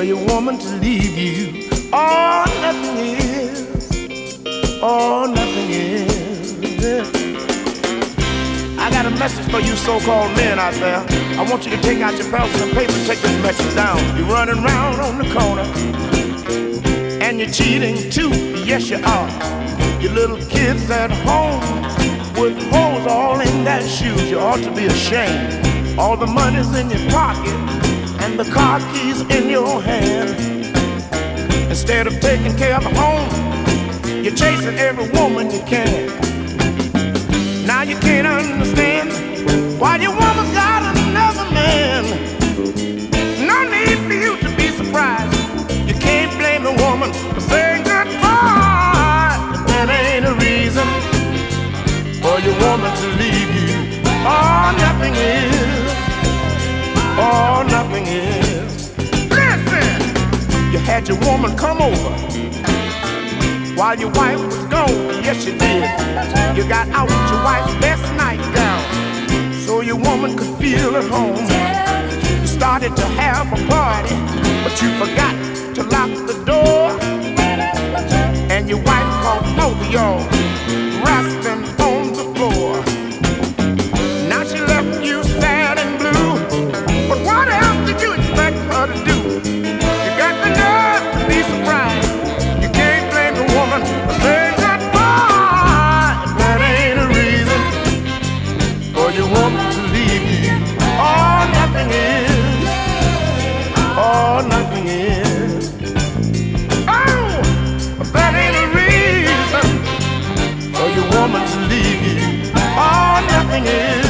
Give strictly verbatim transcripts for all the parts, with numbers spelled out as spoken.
your woman to leave you. Oh, nothing is. Oh, nothing is. I got a message for you so-called men out there. I want you to take out your pencil and paper and take this message down. You're running around on the corner and you're cheating too. Yes, you are. Your little kids at home with holes all in their shoes. You ought to be ashamed. All the money's in your pocket and the car keys in your hand. Instead of taking care of the home, you're chasing every woman you can. Now you can't understand why your woman got another man. No need for you to be surprised. You can't blame the woman for saying goodbye. But that ain't a reason for your woman to leave you. Oh, nothing is. Oh, nothing is. Listen, you had your woman come over while your wife was gone. Yes, you did. You got out your wife's best nightgown so your woman could feel at home. You started to have a party, but you forgot to lock the door. And your wife caught both of y'all rasping on the floor. Now she left you sad and blue, but what else did you expect her to do? You got the nerve to be surprised. You can't blame the woman for saying goodbye. That ain't a reason for your woman to leave you. Oh, nothing is. Oh, nothing is. Oh, that ain't a reason for your woman to leave you. Oh, nothing is.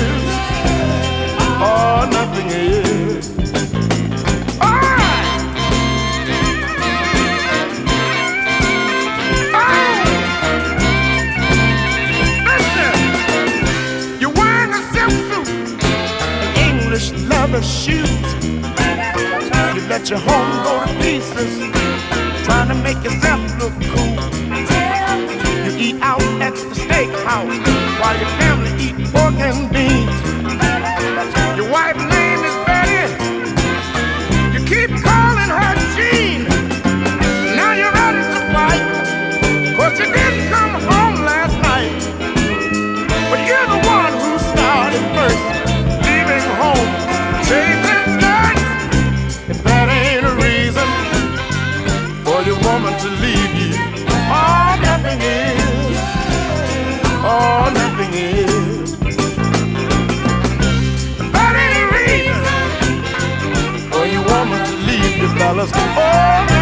Oh, nothing is. All right. Oh, listen. You're wearing a silk suit and English leather shoes. You let your home go to pieces, trying to make yourself look cool. You eat out at the steakhouse while your family eat pork and beans. Your wife's name is Betty. You keep calling her Jean. Now you're ready to fight, 'cause you didn't come home last night. But you're the one who started first, leaving home, chasing skirts. If that ain't a reason for your woman to leave you, oh, nothing is. Oh, nothing is. That ain't a reason for your woman to leave you, fellas. Oh,